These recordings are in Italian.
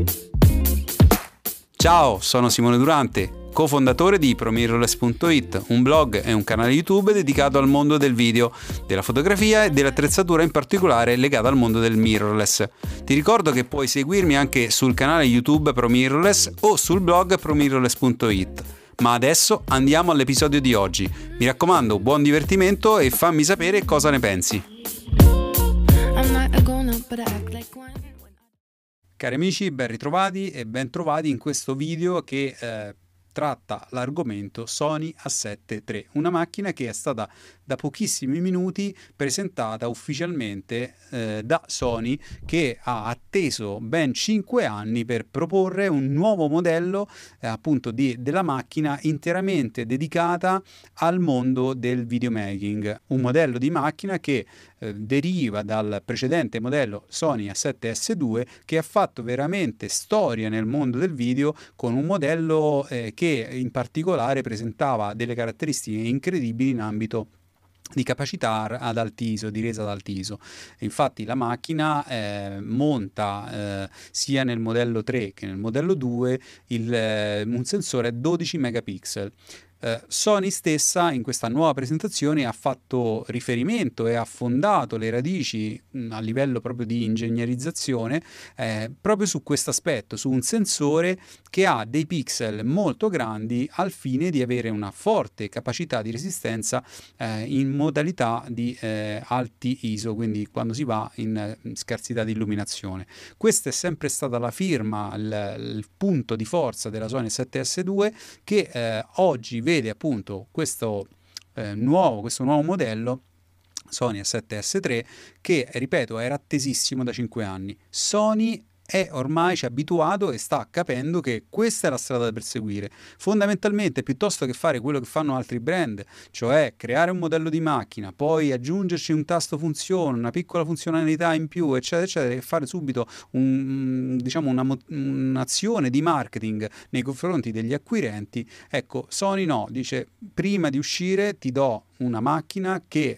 Ciao, sono Simone Durante, cofondatore di ProMirrorless.it, un blog e un canale YouTube dedicato al mondo del video, della fotografia e dell'attrezzatura, in particolare legata al mondo del mirrorless. Ti ricordo che puoi seguirmi anche sul canale YouTube ProMirrorless o sul blog ProMirrorless.it. Ma adesso andiamo all'episodio di oggi. Mi raccomando, buon divertimento e fammi sapere cosa ne pensi. Cari amici, ben ritrovati e ben trovati in questo video che tratta l'argomento Sony A7 III, una macchina che è stata da pochissimi minuti presentata ufficialmente da Sony, che ha atteso ben 5 anni per proporre un nuovo modello appunto della macchina interamente dedicata al mondo del videomaking, un modello di macchina che deriva dal precedente modello Sony A7S II, che ha fatto veramente storia nel mondo del video con un modello che in particolare presentava delle caratteristiche incredibili in ambito di capacità ad alto ISO, di resa ad alto ISO. Infatti la macchina monta sia nel modello 3 che nel modello 2 un sensore 12 megapixel. Sony stessa in questa nuova presentazione ha fatto riferimento e ha fondato le radici a livello proprio di ingegnerizzazione proprio su questo aspetto, su un sensore che ha dei pixel molto grandi al fine di avere una forte capacità di resistenza in modalità di alti ISO, quindi quando si va in scarsità di illuminazione. Questa è sempre stata la firma, il punto di forza della Sony A7S II, che oggi vede appunto questo nuovo modello Sony A7S III, che ripeto era attesissimo da 5 anni. Sony ormai ci ha abituato e sta capendo che questa è la strada da perseguire. Fondamentalmente, piuttosto che fare quello che fanno altri brand, cioè creare un modello di macchina, poi aggiungerci un tasto funzione, una piccola funzionalità in più, eccetera, eccetera, e fare subito un'azione di marketing nei confronti degli acquirenti, ecco, Sony no, dice: prima di uscire ti do una macchina che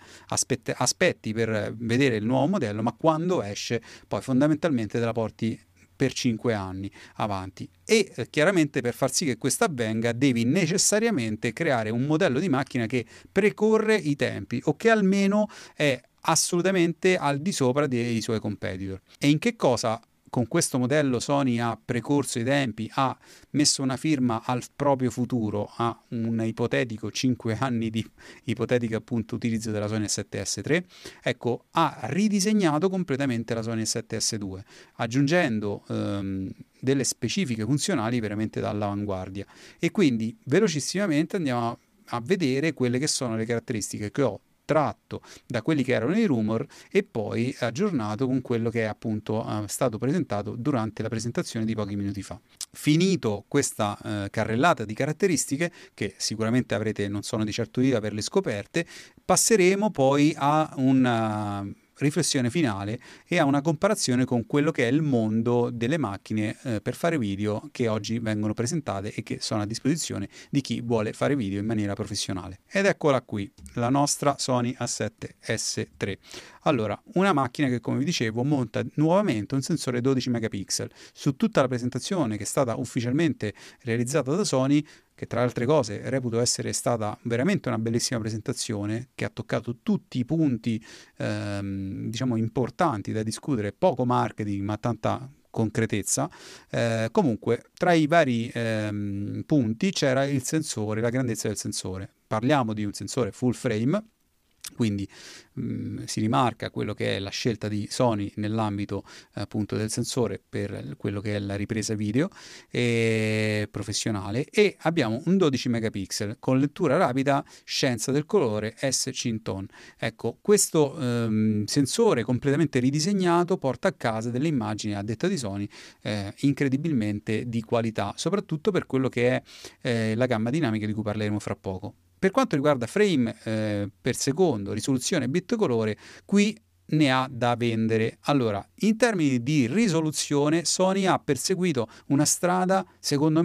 aspetti per vedere il nuovo modello, ma quando esce poi fondamentalmente te la porti per 5 anni avanti. E chiaramente per far sì che questo avvenga devi necessariamente creare un modello di macchina che precorre i tempi o che almeno è assolutamente al di sopra dei suoi competitor. E in che cosa con questo modello Sony ha precorso i tempi, ha messo una firma al proprio futuro, a un ipotetico 5 anni di ipotetico appunto utilizzo della Sony A7S III? Ecco, ha ridisegnato completamente la Sony A7S II, aggiungendo delle specifiche funzionali veramente dall'avanguardia. E quindi velocissimamente andiamo a vedere quelle che sono le caratteristiche che ho tratto da quelli che erano i rumor e poi aggiornato con quello che è appunto stato presentato durante la presentazione di pochi minuti fa. Finito questa carrellata di caratteristiche, che sicuramente avrete, non sono di certo io, averle scoperte, passeremo poi a una riflessione finale e a una comparazione con quello che è il mondo delle macchine per fare video che oggi vengono presentate e che sono a disposizione di chi vuole fare video in maniera professionale. Ed eccola qui, la nostra Sony A7S III. Allora, una macchina che, come vi dicevo, monta nuovamente un sensore 12 megapixel. Su tutta la presentazione, che è stata ufficialmente realizzata da Sony, che tra le altre cose reputo essere stata veramente una bellissima presentazione, che ha toccato tutti i punti diciamo importanti da discutere, poco marketing ma tanta concretezza. Comunque tra i vari punti c'era il sensore, la grandezza del sensore. Parliamo di un sensore full frame, quindi si rimarca quello che è la scelta di Sony nell'ambito appunto del sensore per quello che è la ripresa video professionale, e abbiamo un 12 megapixel con lettura rapida, scienza del colore, S-Cinton. Ecco, questo sensore completamente ridisegnato porta a casa delle immagini, a detta di Sony, incredibilmente di qualità, soprattutto per quello che è la gamma dinamica di cui parleremo fra poco. Per quanto riguarda frame per secondo, risoluzione e bit colore, qui ne ha da vendere. Allora, in termini di risoluzione, Sony ha perseguito una strada, secondo me,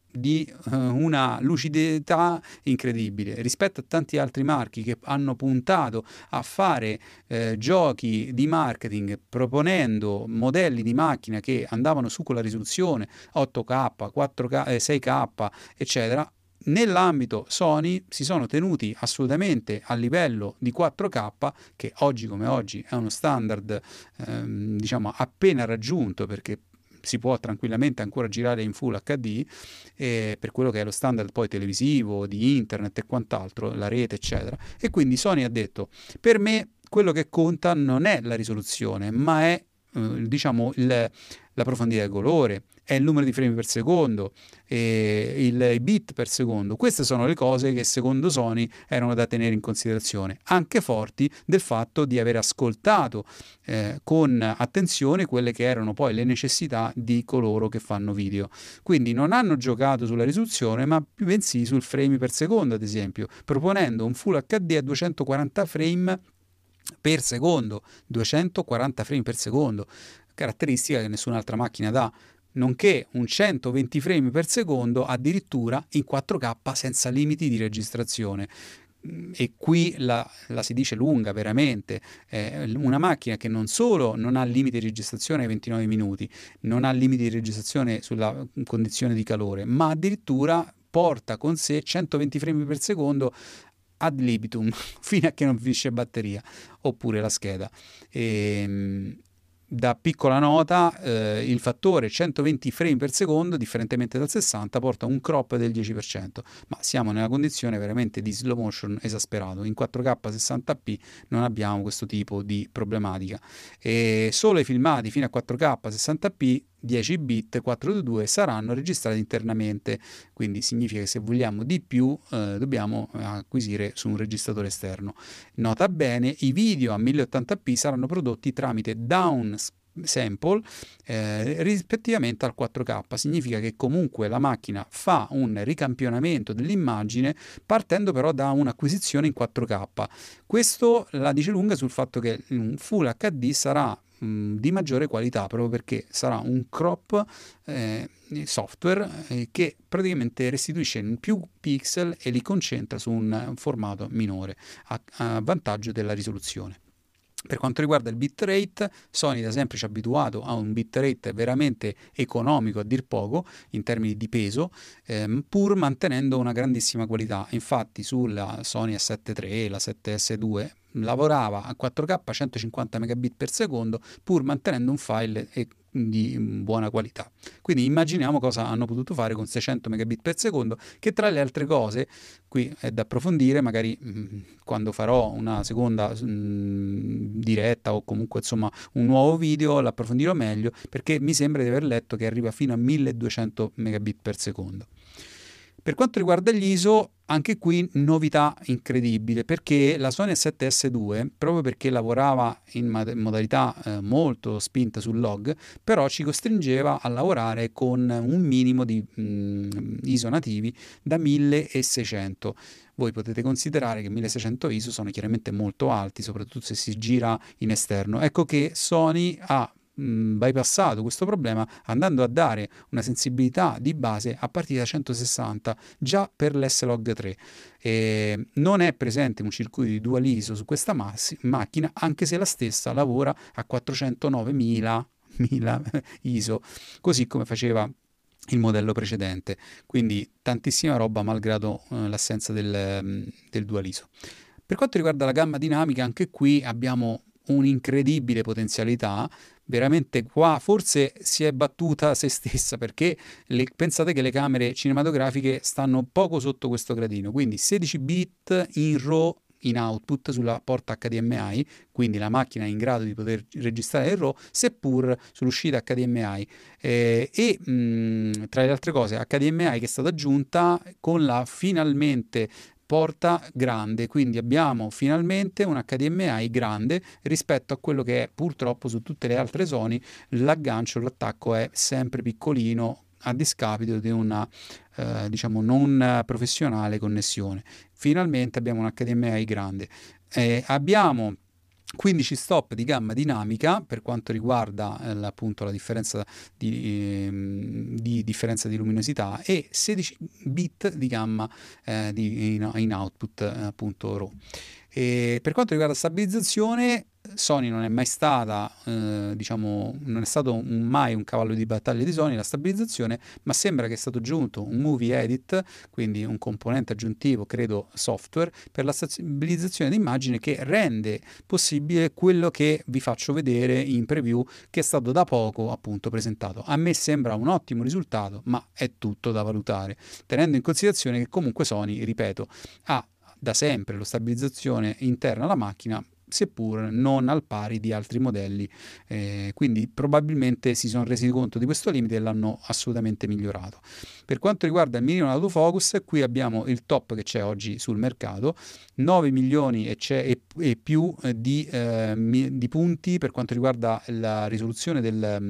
di una lucidità incredibile rispetto a tanti altri marchi che hanno puntato a fare giochi di marketing proponendo modelli di macchina che andavano su con la risoluzione 8K, 4K, 6K, eccetera. Nell'ambito Sony si sono tenuti assolutamente a livello di 4K, che oggi come oggi è uno standard diciamo appena raggiunto, perché si può tranquillamente ancora girare in Full HD, per quello che è lo standard poi televisivo, di internet e quant'altro, la rete eccetera. E quindi Sony ha detto: per me quello che conta non è la risoluzione, ma è diciamo la profondità di colore, è il numero di frame per secondo, i bit per secondo. Queste sono le cose che secondo Sony erano da tenere in considerazione, anche forti del fatto di aver ascoltato con attenzione quelle che erano poi le necessità di coloro che fanno video. Quindi non hanno giocato sulla risoluzione, ma bensì sul frame per secondo, ad esempio, proponendo un Full HD a 240 frame per secondo, 240 frame per secondo, caratteristica che nessun'altra macchina dà, nonché un 120 frame per secondo addirittura in 4K senza limiti di registrazione. E qui la si dice lunga veramente. Una macchina che non solo non ha limiti di registrazione ai 29 minuti, non ha limiti di registrazione sulla condizione di calore, ma addirittura porta con sé 120 frame per secondo ad libitum fino a che non finisce batteria oppure la scheda. Da piccola nota, il fattore 120 frame per secondo, differentemente dal 60, porta un crop del 10%, ma siamo nella condizione veramente di slow motion esasperato. In 4K 60p non abbiamo questo tipo di problematica, e solo i filmati fino a 4K 60p 10 bit 422 saranno registrati internamente, quindi significa che se vogliamo di più dobbiamo acquisire su un registratore esterno. Nota bene, i video a 1080p saranno prodotti tramite down sample rispettivamente al 4K. Significa che comunque la macchina fa un ricampionamento dell'immagine partendo però da un'acquisizione in 4K. Questo la dice lunga sul fatto che un Full HD sarà di maggiore qualità, proprio perché sarà un crop software che praticamente restituisce più pixel e li concentra su un formato minore a vantaggio della risoluzione. Per quanto riguarda il bitrate, Sony da sempre ci ha abituato a un bitrate veramente economico a dir poco in termini di peso, pur mantenendo una grandissima qualità. Infatti sulla Sony A7 III e la 7S2 lavorava a 4K a 150 megabit per secondo, pur mantenendo un file di buona qualità. Quindi immaginiamo cosa hanno potuto fare con 600 megabit per secondo, che tra le altre cose, qui è da approfondire, magari quando farò una seconda diretta o comunque insomma un nuovo video l'approfondirò meglio, perché mi sembra di aver letto che arriva fino a 1200 megabit per secondo. Per quanto riguarda gli ISO, anche qui novità incredibile, perché la Sony A7S2, proprio perché lavorava in modalità molto spinta sul log, però ci costringeva a lavorare con un minimo di ISO nativi da 1600. Voi potete considerare che 1600 ISO sono chiaramente molto alti, soprattutto se si gira in esterno. Ecco che Sony ha bypassato questo problema andando a dare una sensibilità di base a partire da 160 già per l'S-Log 3. Non è presente un circuito di dual ISO su questa macchina, anche se la stessa lavora a 409.000 ISO, così come faceva il modello precedente, quindi tantissima roba malgrado l'assenza del dual ISO. Per quanto riguarda la gamma dinamica, anche qui abbiamo un'incredibile potenzialità. Veramente qua forse si è battuta se stessa, perché pensate che le camere cinematografiche stanno poco sotto questo gradino, quindi 16 bit in RAW in output sulla porta HDMI, quindi la macchina è in grado di poter registrare il RAW, seppur sull'uscita HDMI. Tra le altre cose, HDMI che è stata aggiunta con la finalmente porta grande, quindi abbiamo finalmente un HDMI grande rispetto a quello che è purtroppo su tutte le altre Sony l'aggancio, l'attacco è sempre piccolino a discapito di una diciamo non professionale connessione. Finalmente abbiamo un HDMI grande. Abbiamo 15 stop di gamma dinamica per quanto riguarda appunto la differenza di differenza di luminosità, e 16 bit di gamma in output appunto RAW. E per quanto riguarda la stabilizzazione, Sony non è mai stata, diciamo, non è stato mai un cavallo di battaglia di Sony la stabilizzazione, ma sembra che è stato aggiunto un Movie Edit, quindi un componente aggiuntivo, credo software, per la stabilizzazione d'immagine, che rende possibile quello che vi faccio vedere in preview, che è stato da poco appunto presentato. A me sembra un ottimo risultato, ma è tutto da valutare, tenendo in considerazione che comunque Sony, ripeto, ha da sempre la stabilizzazione interna alla macchina, seppur non al pari di altri modelli, quindi probabilmente si sono resi conto di questo limite e l'hanno assolutamente migliorato. Per quanto riguarda il mirino autofocus, qui abbiamo il top che c'è oggi sul mercato, 9 milioni e più di punti per quanto riguarda la risoluzione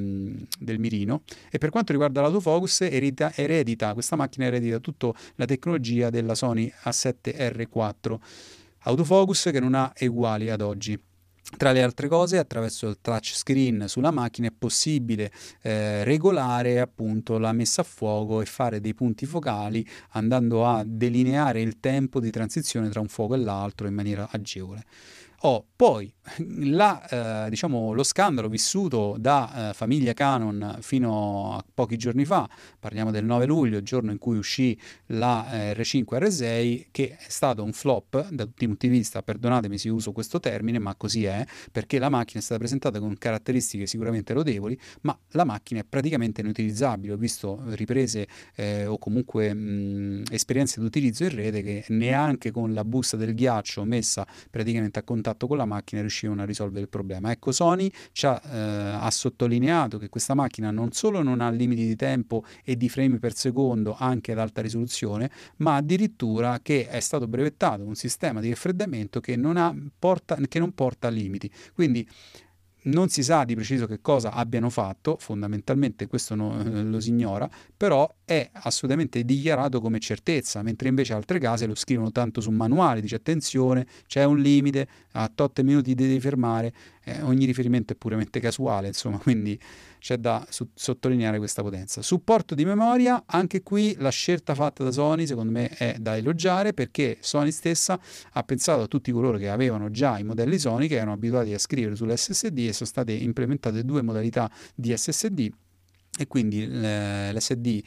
del mirino, e per quanto riguarda l'autofocus questa macchina eredita tutta la tecnologia della Sony A7R4 autofocus, che non ha eguali ad oggi. Tra le altre cose, attraverso il touchscreen sulla macchina è possibile regolare appunto la messa a fuoco e fare dei punti focali, andando a delineare il tempo di transizione tra un fuoco e l'altro in maniera agevole. Poi diciamo, lo scandalo vissuto da famiglia Canon fino a pochi giorni fa, parliamo del 9 luglio, il giorno in cui uscì la R5R6, che è stato un flop da tutti i punti di vista, perdonatemi se uso questo termine, ma così è, perché la macchina è stata presentata con caratteristiche sicuramente lodevoli, ma la macchina è praticamente inutilizzabile. Ho visto riprese o comunque esperienze di utilizzo in rete che neanche con la busta del ghiaccio messa praticamente a contatto con la macchina riuscivano a risolvere il problema. Ecco, Sony ha sottolineato che questa macchina non solo non ha limiti di tempo e di frame per secondo anche ad alta risoluzione, ma addirittura che è stato brevettato un sistema di raffreddamento che non porta limiti. Quindi non si sa di preciso che cosa abbiano fatto, fondamentalmente questo lo si ignora, però è assolutamente dichiarato come certezza, mentre invece altre case lo scrivono tanto su manuale, dice attenzione, c'è un limite, a tot minuti devi fermare, ogni riferimento è puramente casuale, insomma, quindi c'è da sottolineare questa potenza. Supporto di memoria, anche qui la scelta fatta da Sony secondo me è da elogiare, perché Sony stessa ha pensato a tutti coloro che avevano già i modelli Sony, che erano abituati a scrivere sull'SSD, e sono state implementate due modalità di SSD, e quindi l'SD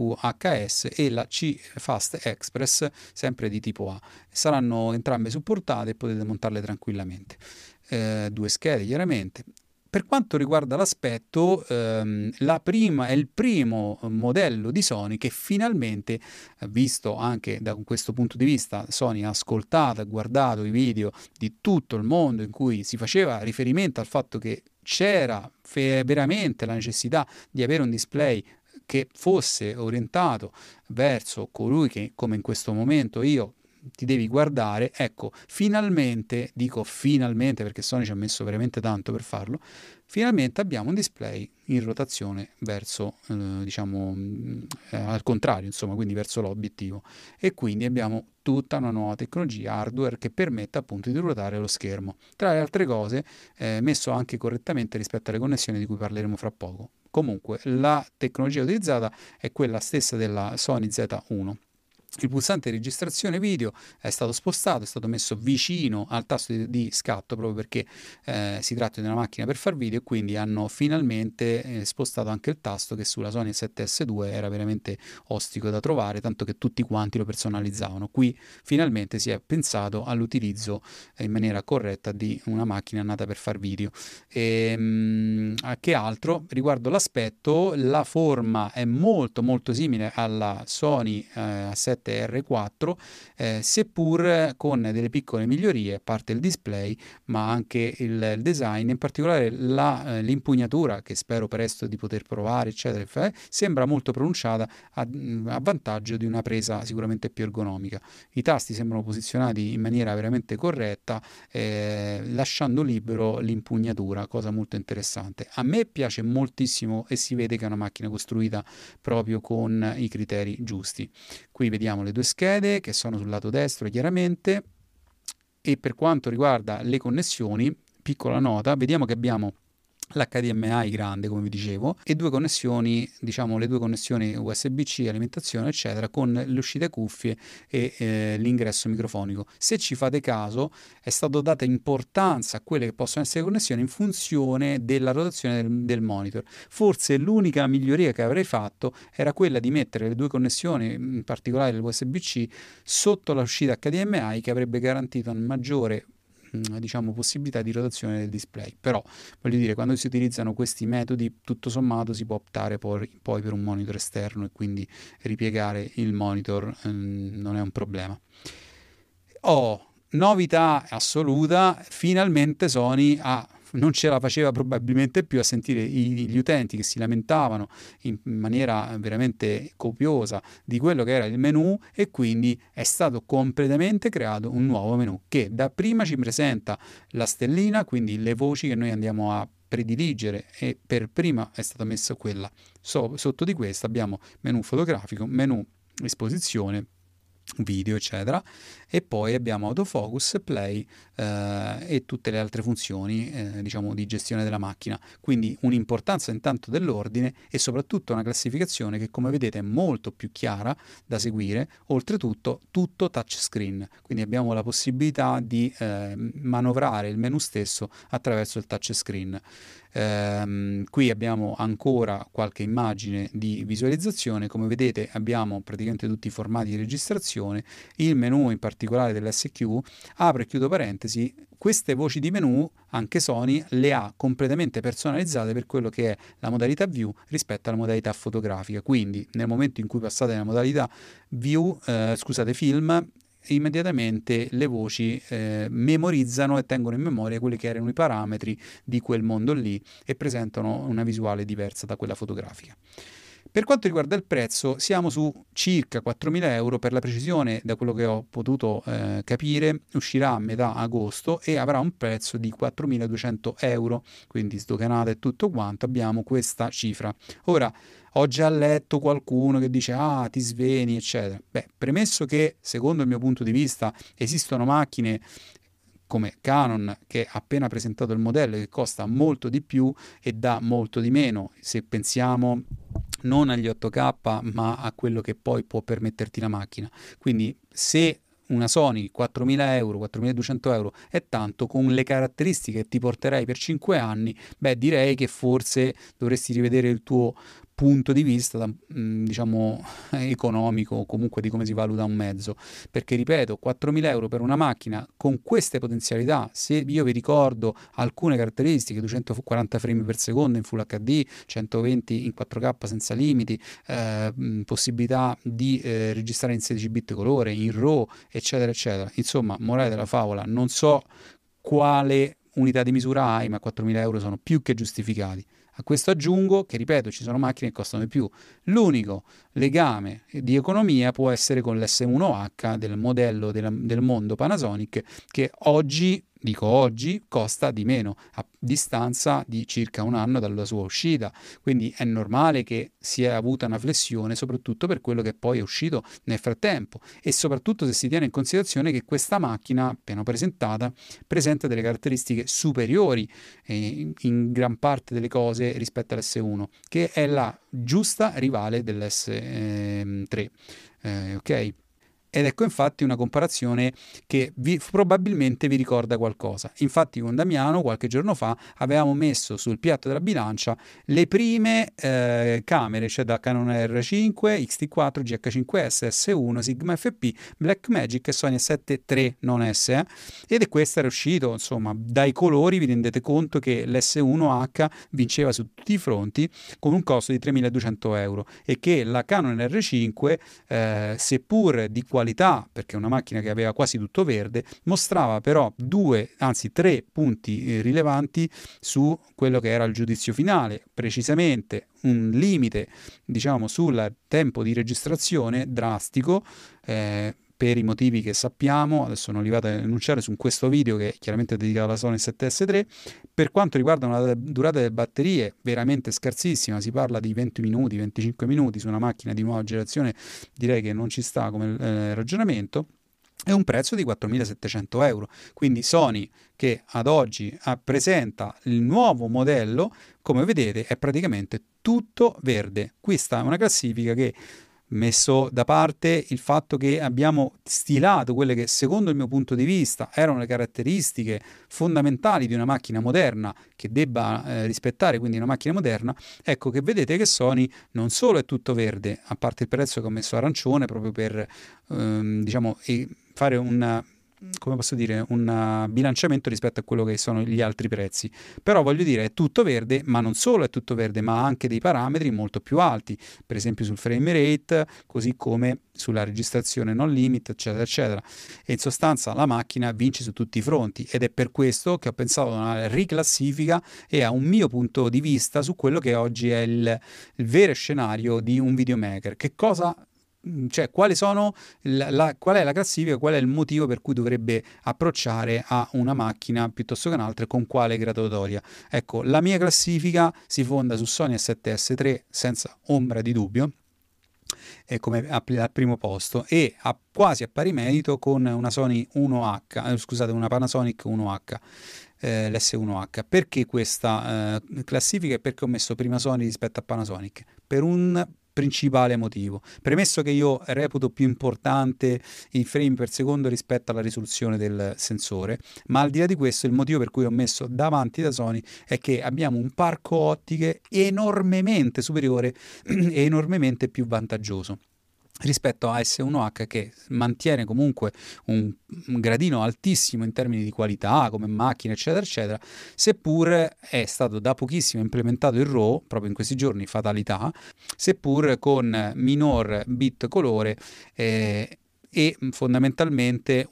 UHS e la C-Fast Express, sempre di tipo A. Saranno entrambe supportate e potete montarle tranquillamente. Due schede chiaramente. Per quanto riguarda l'aspetto, è il primo modello di Sony che finalmente, visto anche da questo punto di vista, Sony ha ascoltato e guardato i video di tutto il mondo in cui si faceva riferimento al fatto che c'era veramente la necessità di avere un display che fosse orientato verso colui che, come in questo momento io, ti devi guardare. Ecco, finalmente, dico finalmente perché Sony ci ha messo veramente tanto per farlo, finalmente abbiamo un display in rotazione verso, diciamo, al contrario, insomma, quindi verso l'obiettivo, e quindi abbiamo tutta una nuova tecnologia hardware che permette appunto di ruotare lo schermo. Tra le altre cose, messo anche correttamente rispetto alle connessioni di cui parleremo fra poco. Comunque, la tecnologia utilizzata è quella stessa della Sony Z1. Il pulsante di registrazione video è stato spostato, è stato messo vicino al tasto di scatto, proprio perché si tratta di una macchina per far video, e quindi hanno finalmente spostato anche il tasto, che sulla Sony 7S2 era veramente ostico da trovare, tanto che tutti quanti lo personalizzavano. Qui finalmente si è pensato all'utilizzo in maniera corretta di una macchina nata per far video. Che altro? Riguardo l'aspetto, la forma è molto molto simile alla Sony A7 R4, seppur con delle piccole migliorie, a parte il display, ma anche il design, in particolare l'impugnatura, che spero presto di poter provare, eccetera, sembra molto pronunciata a vantaggio di una presa sicuramente più ergonomica. I tasti sembrano posizionati in maniera veramente corretta, lasciando libero l'impugnatura, cosa molto interessante. A me piace moltissimo e si vede che è una macchina costruita proprio con i criteri giusti. Qui vediamo le due schede che sono sul lato destro chiaramente, e per quanto riguarda le connessioni, piccola nota, vediamo che abbiamo l'HDMI grande, come vi dicevo, e due connessioni, diciamo le due connessioni USB-C, alimentazione eccetera, con le uscite cuffie e l'ingresso microfonico. Se ci fate caso, è stato data importanza a quelle che possono essere connessioni in funzione della rotazione del monitor. Forse l'unica miglioria che avrei fatto era quella di mettere le due connessioni, in particolare l'USB-C, sotto l'uscita HDMI, che avrebbe garantito una maggiore diciamo possibilità di rotazione del display. Però voglio dire, quando si utilizzano questi metodi, tutto sommato si può optare poi per un monitor esterno e quindi ripiegare il monitor non è un problema. Novità assoluta, finalmente Sony non ce la faceva probabilmente più a sentire gli utenti che si lamentavano in maniera veramente copiosa di quello che era il menu, e quindi è stato completamente creato un nuovo menu che dapprima ci presenta la stellina, quindi le voci che noi andiamo a prediligere, e per prima è stata messa quella. Sotto di questa abbiamo menu fotografico, menu esposizione, video eccetera, e poi abbiamo autofocus, play e tutte le altre funzioni diciamo di gestione della macchina. Quindi un'importanza intanto dell'ordine e soprattutto una classificazione che, come vedete, è molto più chiara da seguire. Oltretutto tutto touchscreen, quindi abbiamo la possibilità di manovrare il menu stesso attraverso il touchscreen. Qui abbiamo ancora qualche immagine di visualizzazione. Come vedete abbiamo praticamente tutti i formati di registrazione. Il menu in particolare dell'SQ, apro e chiudo parentesi, queste voci di menu anche Sony le ha completamente personalizzate per quello che è la modalità view rispetto alla modalità fotografica. Quindi nel momento in cui passate nella modalità view, film, immediatamente le voci memorizzano e tengono in memoria quelli che erano i parametri di quel mondo lì e presentano una visuale diversa da quella fotografica. Per quanto riguarda il prezzo, siamo su circa 4.000 euro, per la precisione, da quello che ho potuto capire, uscirà a metà agosto e avrà un prezzo di 4.200 euro, quindi sdoganata e tutto quanto, abbiamo questa cifra. Ora, ho già letto qualcuno che dice ti sveni eccetera. Beh, premesso che secondo il mio punto di vista esistono macchine come Canon che ha appena presentato il modello che costa molto di più e dà molto di meno, se pensiamo non agli 8K ma a quello che poi può permetterti la macchina. Quindi se una Sony 4.000 euro, 4.200 euro è tanto, con le caratteristiche che ti porterai per 5 anni, beh, direi che forse dovresti rivedere il tuo punto di vista diciamo economico, o comunque di come si valuta un mezzo, perché ripeto, 4.000 euro per una macchina con queste potenzialità, se io vi ricordo alcune caratteristiche, 240 frame per secondo in Full HD, 120 in 4K senza limiti, possibilità di registrare in 16 bit colore, in RAW eccetera eccetera, insomma, morale della favola, non so quale unità di misura hai, ma 4.000 euro sono più che giustificati. A questo aggiungo che, ripeto, ci sono macchine che costano di più. L'unico legame di economia può essere con l'S1H del modello del mondo Panasonic, che oggi, dico oggi, costa di meno, a distanza di circa un anno dalla sua uscita. Quindi è normale che sia avuta una flessione, soprattutto per quello che poi è uscito nel frattempo, e soprattutto se si tiene in considerazione che questa macchina, appena presentata, presenta delle caratteristiche superiori in gran parte delle cose rispetto all'S1, che è la giusta rivale dell'S3, ok? Ed ecco infatti una comparazione che probabilmente vi ricorda qualcosa. Infatti con Damiano qualche giorno fa avevamo messo sul piatto della bilancia le prime camere, cioè da Canon R5, X-T4, GH5S, S1, Sigma FP, Blackmagic e Sony A7 III non S, ed è questo era uscito, insomma, dai colori vi rendete conto che l'S1H vinceva su tutti i fronti con un costo di 3.200 euro, e che la Canon R5 seppur di qualità, perché è una macchina che aveva quasi tutto verde, mostrava però tre punti rilevanti su quello che era il giudizio finale, precisamente un limite, diciamo, sul tempo di registrazione drastico, per i motivi che sappiamo, adesso non li vado a enunciare su questo video che chiaramente è dedicato alla Sony 7S III. Per quanto riguarda una durata delle batterie veramente scarsissima, si parla di 20 minuti, 25 minuti su una macchina di nuova generazione, direi che non ci sta come ragionamento. è un prezzo di 4.700 euro. Quindi Sony, che ad oggi presenta il nuovo modello, come vedete è praticamente tutto verde. Questa è una classifica che, messo da parte il fatto che abbiamo stilato quelle che secondo il mio punto di vista erano le caratteristiche fondamentali di una macchina moderna che debba rispettare quindi una macchina moderna, ecco che vedete che Sony non solo è tutto verde, a parte il prezzo che ho messo arancione proprio per diciamo fare un, come posso dire, un bilanciamento rispetto a quello che sono gli altri prezzi. Però voglio dire, è tutto verde, ma non solo è tutto verde, ma ha anche dei parametri molto più alti, per esempio sul frame rate, così come sulla registrazione non limit, eccetera, eccetera. E in sostanza la macchina vince su tutti i fronti ed è per questo che ho pensato a una riclassifica e a un mio punto di vista su quello che oggi è il vero scenario di un videomaker. Che cosa cioè quali sono qual è la classifica, qual è il motivo per cui dovrebbe approcciare a una macchina piuttosto che un'altra e con quale graduatoria. Ecco, la mia classifica si fonda su Sony A7S3 senza ombra di dubbio, come al primo posto, e quasi a pari merito con una Sony 1H, scusate, una Panasonic 1H. L'S1H. Perché questa classifica e perché ho messo prima Sony rispetto a Panasonic? Per un principale motivo. Premesso che io reputo più importante i frame per secondo rispetto alla risoluzione del sensore, ma al di là di questo il motivo per cui ho messo davanti da Sony è che abbiamo un parco ottiche enormemente superiore e enormemente più vantaggioso rispetto a S1H, che mantiene comunque un gradino altissimo in termini di qualità come macchina eccetera eccetera, seppur è stato da pochissimo implementato il RAW, proprio in questi giorni fatalità, seppur con minor bit colore e fondamentalmente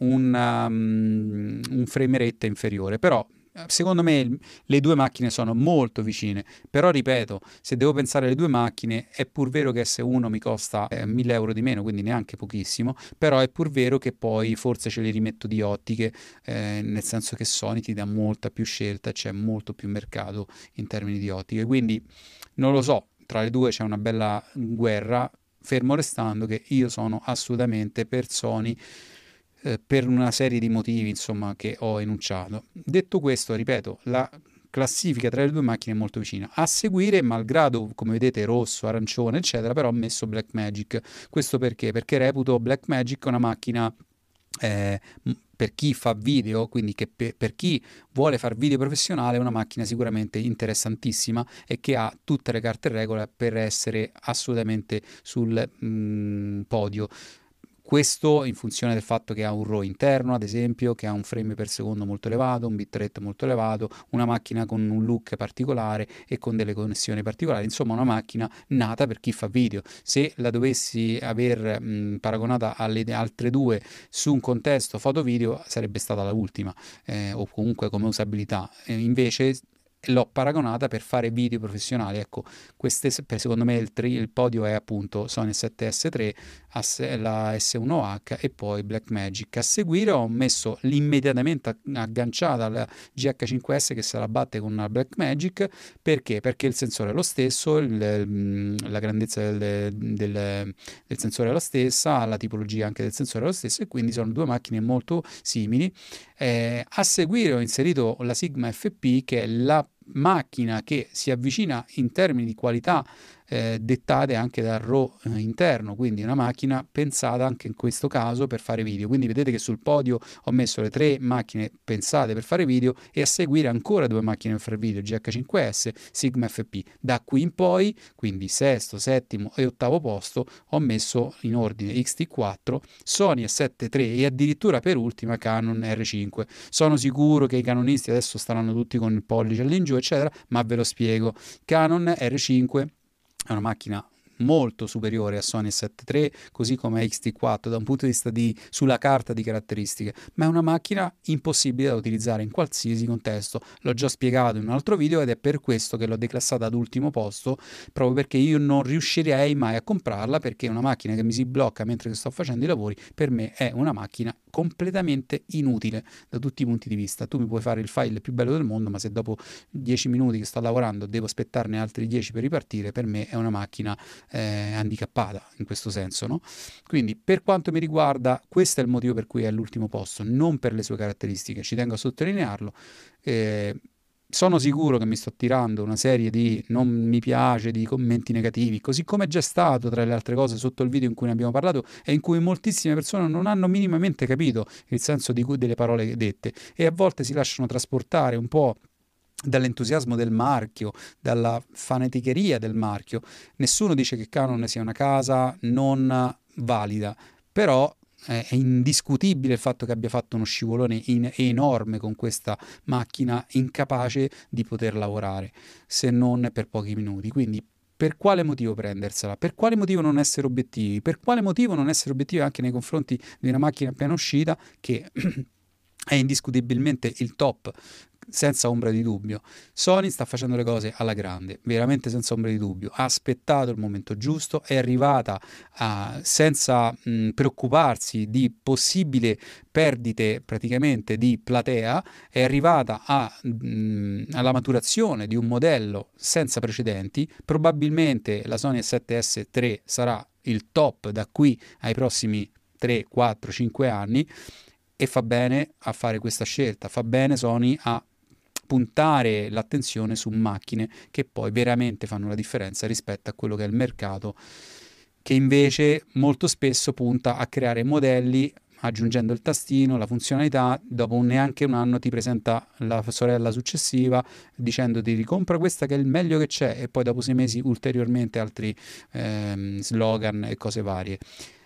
un frame rate inferiore. Però secondo me le due macchine sono molto vicine, però ripeto, se devo pensare alle due macchine è pur vero che S1 mi costa 1.000 euro di meno, quindi neanche pochissimo, però è pur vero che poi forse ce li rimetto di ottiche, nel senso che Sony ti dà molta più scelta, c'è molto più mercato in termini di ottiche, quindi non lo so, tra le due c'è una bella guerra, fermo restando che io sono assolutamente per Sony, per una serie di motivi, insomma, che ho enunciato. Detto questo, ripeto, la classifica tra le due macchine è molto vicina. A seguire, malgrado, come vedete, rosso, arancione, eccetera, però ho messo Blackmagic. Questo perché? Perché reputo Blackmagic una macchina per chi fa video, quindi che per chi vuole fare video professionale, è una macchina sicuramente interessantissima e che ha tutte le carte in regola per essere assolutamente sul podio. Questo in funzione del fatto che ha un RAW interno, ad esempio, che ha un frame per secondo molto elevato, un bitrate molto elevato, una macchina con un look particolare e con delle connessioni particolari, insomma una macchina nata per chi fa video. Se la dovessi aver paragonata alle altre due su un contesto foto-video sarebbe stata la ultima, o comunque come usabilità. Invece l'ho paragonata per fare video professionali. Ecco, secondo me il podio è appunto Sony 7S3, la S1H e poi Blackmagic. A seguire ho messo l'immediatamente agganciata alla GH5S che se la batte con una Blackmagic. Perché? Perché il sensore è lo stesso, la grandezza del sensore è la stessa, la tipologia anche del sensore è lo stesso e quindi sono due macchine molto simili. A seguire ho inserito la Sigma FP, che è la macchina che si avvicina in termini di qualità dettate anche dal RAW interno, quindi una macchina pensata anche in questo caso per fare video. Quindi vedete che sul podio ho messo le tre macchine pensate per fare video e a seguire ancora due macchine per fare video, GH5S, Sigma FP. Da qui in poi, quindi sesto, settimo e ottavo posto, ho messo in ordine XT4, Sony A7 III e addirittura per ultima Canon R5. Sono sicuro che i canonisti adesso staranno tutti con il pollice all'ingiù eccetera, ma ve lo spiego. Canon R5 è una macchina molto superiore a Sony A7 III, così come a XT4 da un punto di vista sulla carta di caratteristiche, ma è una macchina impossibile da utilizzare in qualsiasi contesto. L'ho già spiegato in un altro video ed è per questo che l'ho declassata ad ultimo posto, proprio perché io non riuscirei mai a comprarla, perché è una macchina che mi si blocca mentre sto facendo i lavori. Per me è una macchina completamente inutile da tutti i punti di vista. Tu mi puoi fare il file più bello del mondo, ma se dopo 10 minuti che sto lavorando devo aspettarne altri 10 per ripartire, per me è una macchina handicappata in questo senso, no? Quindi per quanto mi riguarda questo è il motivo per cui è all'ultimo posto, non per le sue caratteristiche, ci tengo a sottolinearlo. Sono sicuro che mi sto tirando una serie di non mi piace, di commenti negativi, così come è già stato tra le altre cose sotto il video in cui ne abbiamo parlato e in cui moltissime persone non hanno minimamente capito il senso delle parole dette e a volte si lasciano trasportare un po' dall'entusiasmo del marchio, dalla fanaticheria del marchio. Nessuno dice che Canon sia una casa non valida, però è indiscutibile il fatto che abbia fatto uno scivolone enorme con questa macchina, incapace di poter lavorare, se non per pochi minuti. Quindi per quale motivo prendersela? Per quale motivo non essere obiettivi? Per quale motivo non essere obiettivi anche nei confronti di una macchina appena uscita che è indiscutibilmente il top, senza ombra di dubbio. Sony sta facendo le cose alla grande, veramente senza ombra di dubbio. Ha aspettato il momento giusto, è arrivata senza preoccuparsi di possibili perdite praticamente di platea, è arrivata alla maturazione di un modello senza precedenti. Probabilmente la Sony A7S III sarà il top da qui ai prossimi 3, 4, 5 anni e fa bene a fare questa scelta, fa bene Sony a puntare l'attenzione su macchine che poi veramente fanno la differenza rispetto a quello che è il mercato, che invece molto spesso punta a creare modelli aggiungendo il tastino, la funzionalità, dopo neanche un anno ti presenta la sorella successiva dicendoti ricompra questa che è il meglio che c'è e poi dopo 6 mesi ulteriormente altri slogan e cose varie.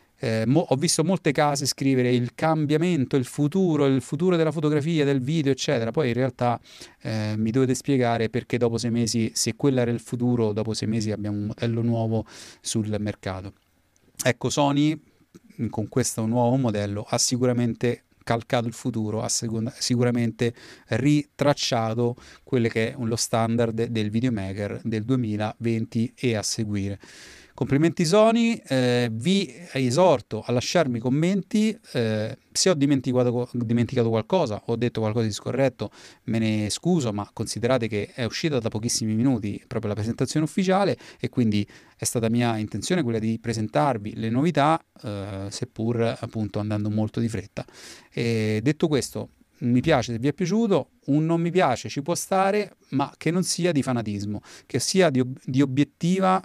Ho visto molte case scrivere il cambiamento, il futuro della fotografia, del video, eccetera. Poi in realtà mi dovete spiegare perché dopo 6 mesi, se quello era il futuro, dopo 6 mesi abbiamo un modello nuovo sul mercato. Ecco, Sony con questo nuovo modello ha sicuramente calcato il futuro, ha sicuramente ritracciato quello che è lo standard del videomaker del 2020 e a seguire. Complimenti Sony, vi esorto a lasciarmi commenti, se ho dimenticato qualcosa, ho detto qualcosa di scorretto, me ne scuso, ma considerate che è uscita da pochissimi minuti proprio la presentazione ufficiale e quindi è stata mia intenzione quella di presentarvi le novità, seppur appunto andando molto di fretta. E detto questo, mi piace se vi è piaciuto, un non mi piace ci può stare, ma che non sia di fanatismo, che sia di obiettiva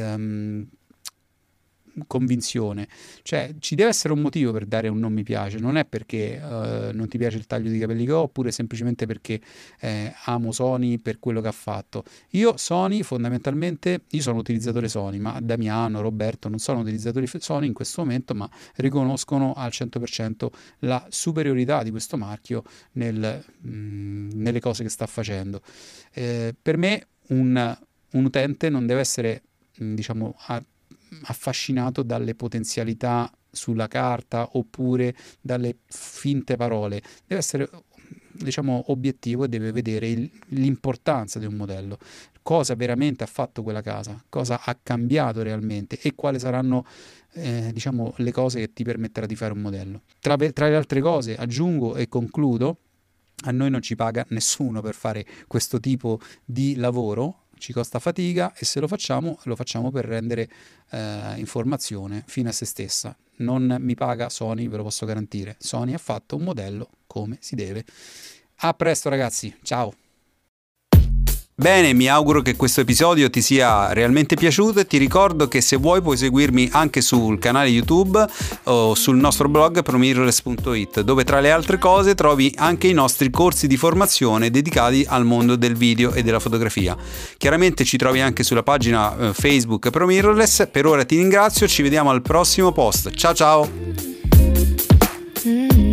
convinzione. Cioè ci deve essere un motivo per dare un non mi piace, non è perché non ti piace il taglio di capelli che ho, oppure semplicemente perché amo Sony per quello che ha fatto. Io Sony fondamentalmente, io sono utilizzatore Sony, ma Damiano, Roberto non sono utilizzzatori Sony in questo momento, ma riconoscono al 100% la superiorità di questo marchio nelle cose che sta facendo. Per me un utente non deve essere diciamo affascinato dalle potenzialità sulla carta oppure dalle finte parole, deve essere diciamo obiettivo e deve vedere l'importanza di un modello, cosa veramente ha fatto quella casa, cosa ha cambiato realmente e quali saranno diciamo le cose che ti permetterà di fare un modello. Tra le altre cose aggiungo e concludo, a noi non ci paga nessuno per fare questo tipo di lavoro, ci costa fatica e se lo facciamo per rendere informazione fine a se stessa. Non mi paga Sony, ve lo posso garantire. Sony ha fatto un modello come si deve. A presto ragazzi, ciao! Bene, mi auguro che questo episodio ti sia realmente piaciuto e ti ricordo che se vuoi puoi seguirmi anche sul canale YouTube o sul nostro blog promirrorless.it, dove tra le altre cose trovi anche i nostri corsi di formazione dedicati al mondo del video e della fotografia. Chiaramente ci trovi anche sulla pagina Facebook ProMirrorless. Per ora ti ringrazio, ci vediamo al prossimo post. Ciao ciao!